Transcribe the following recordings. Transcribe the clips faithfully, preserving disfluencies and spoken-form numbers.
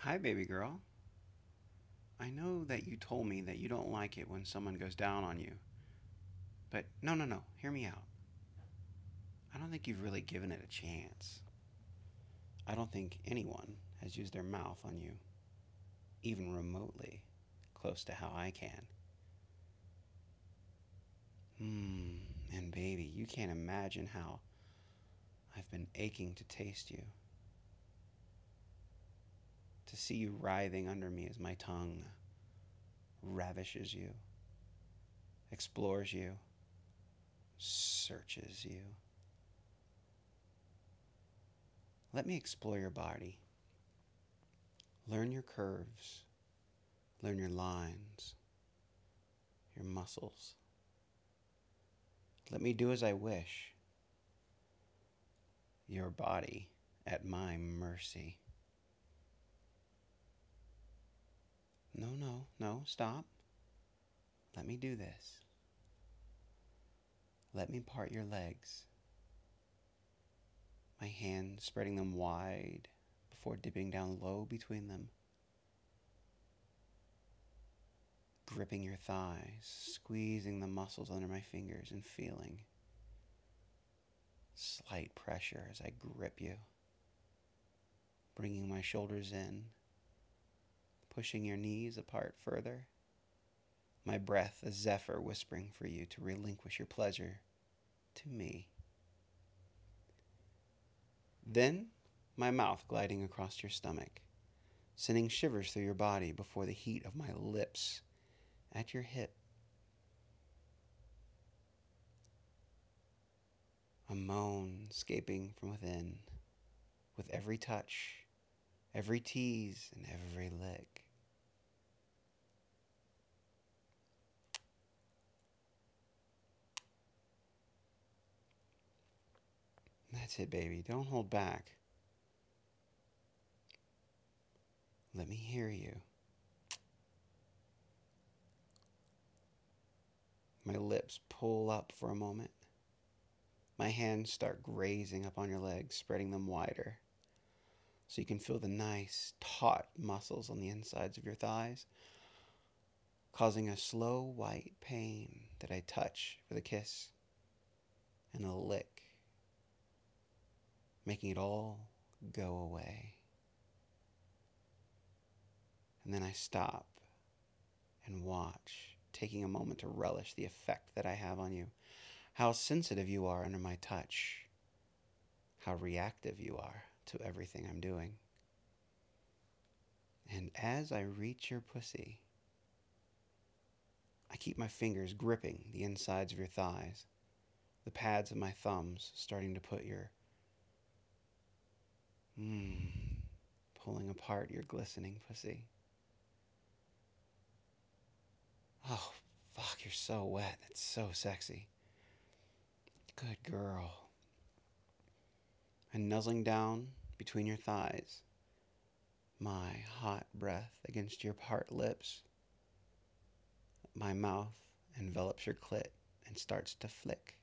Hi, baby girl. I know that you told me that you don't like it when someone goes down on you, but no, no, no, hear me out. I don't think you've really given it a chance. I don't think anyone has used their mouth on you, even remotely close to how I can. Hmm, and baby, you can't imagine how I've been aching to taste you, to see you writhing under me as my tongue ravishes you, explores you, searches you. Let me explore your body, learn your curves, learn your lines, your muscles. Let me do as I wish, your body at my mercy. No, no, no, stop. Let me do this. Let me part your legs, my hands spreading them wide before dipping down low between them, gripping your thighs, squeezing the muscles under my fingers and feeling slight pressure as I grip you, bringing my shoulders in, pushing your knees apart further, my breath a zephyr whispering for you to relinquish your pleasure to me. Then, my mouth gliding across your stomach, sending shivers through your body before the heat of my lips at your hip. A moan escaping from within with every touch, every tease, and every lick. That's it, baby. Don't hold back. Let me hear you. My lips pull up for a moment. My hands start grazing up on your legs, spreading them wider so you can feel the nice, taut muscles on the insides of your thighs, causing a slow white pain that I touch with a kiss and a lick, making it all go away. And then I stop and watch, taking a moment to relish the effect that I have on you, how sensitive you are under my touch, how reactive you are to everything I'm doing. And as I reach your pussy, I keep my fingers gripping the insides of your thighs, the pads of my thumbs starting to put your, mmm, pulling apart your glistening pussy. Oh, fuck, you're so wet. It's so sexy. Good girl. And nuzzling down between your thighs, my hot breath against your part lips, my mouth envelops your clit and starts to flick,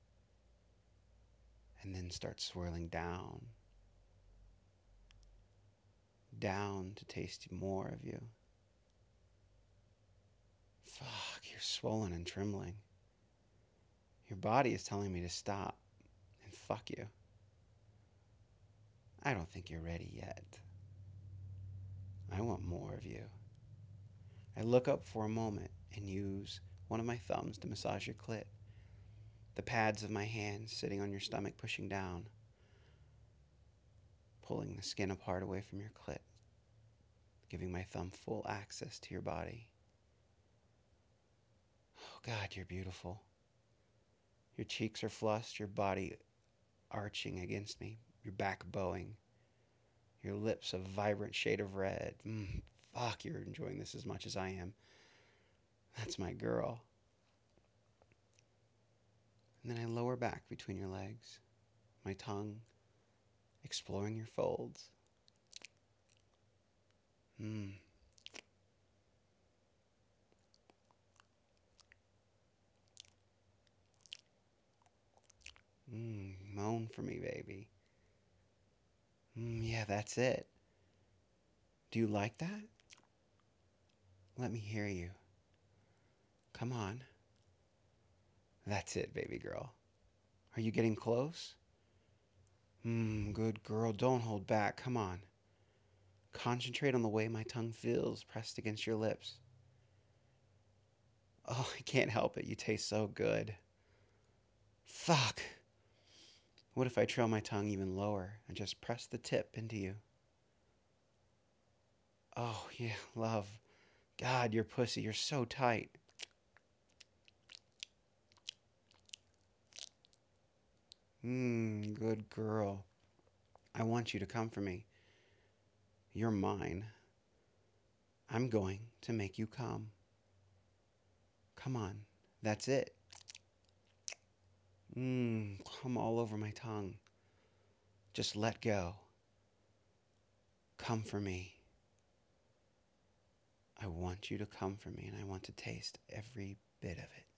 and then starts swirling down, down to taste more of you. Fuck, you're swollen and trembling. Your body is telling me to stop and fuck you. I don't think you're ready yet. I want more of you. I look up for a moment and use one of my thumbs to massage your clit, the pads of my hands sitting on your stomach pushing down, pulling the skin apart away from your clit, giving my thumb full access to your body. Oh God, you're beautiful. Your cheeks are flushed, your body arching against me, your back bowing, your lips a vibrant shade of red. Mm, fuck, you're enjoying this as much as I am. That's my girl. And then I lower back between your legs, my tongue exploring your folds. Mmm. Mmm. Moan for me, baby. Mm, yeah, that's it. Do you like that? Let me hear you. Come on. That's it, baby girl. Are you getting close? Hmm, good girl. Don't hold back. Come on. Concentrate on the way my tongue feels pressed against your lips. Oh, I can't help it. You taste so good. Fuck. What if I trail my tongue even lower and just press the tip into you? Oh, yeah, love. God, your pussy, you're so tight. Mmm, good girl. I want you to come for me. You're mine. I'm going to make you come. Come on. That's it. Mmm, come all over my tongue. Just let go. Come for me. I want you to come for me, and I want to taste every bit of it.